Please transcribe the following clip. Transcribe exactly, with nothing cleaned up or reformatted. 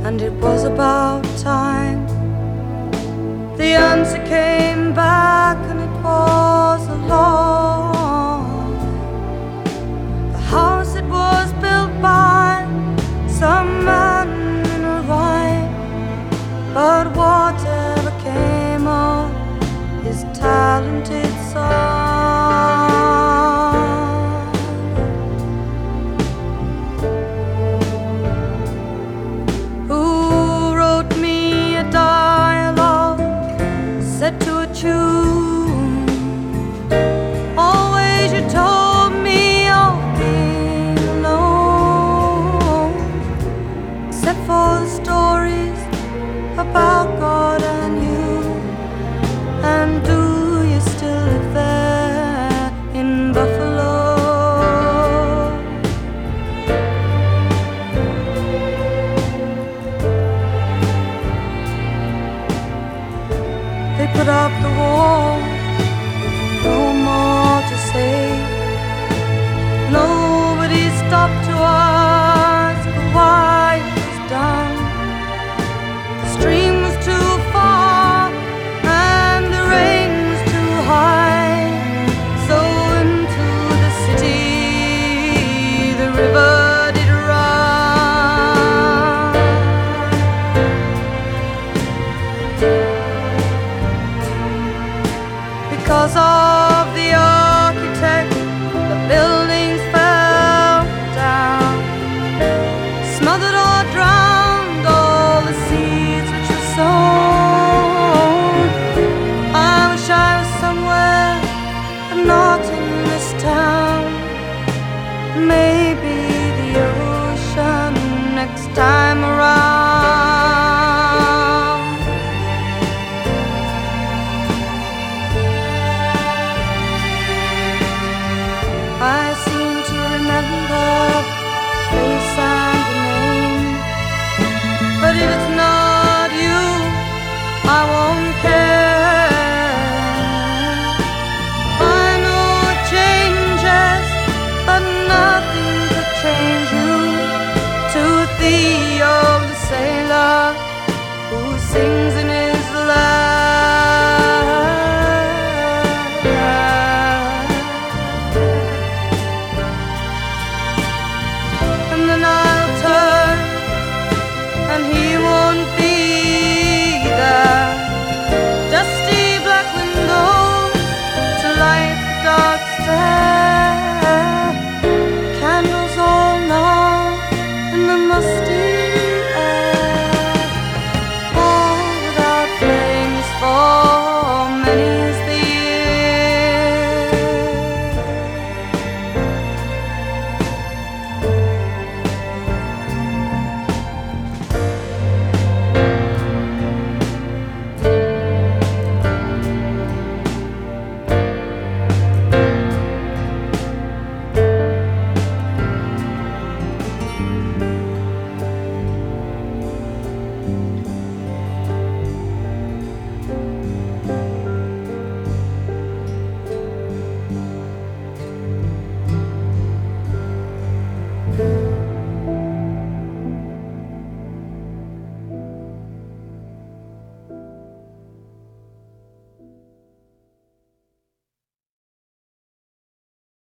and it was about time. The answer came back, and it was a lie. The house, it was built by some man in a rhyme, but whatever came of his talented son, set to a tune. Always you told me of being alone, except for the stories about God and you. And do you still live there in Buffalo? They put up the wall, no more to say. Nobody stopped to ask why it was done. The stream was too far and the rain was too high, so into the city the river did run. Because of the architect, the buildings fell down, smothered or drowned all the seeds which were sown. I wish I was somewhere, but not in this town. Maybe the ocean next time around. I seem to remember the face and the name, but if it's not you, I won't care. I know it changes, but nothing could change you. To Theo the sailor who sings in his life. And then I'll turn, and he won't be there. Dusty black windows to light the dark stair. Candles all numb in the musty air, all without flames for many's the year.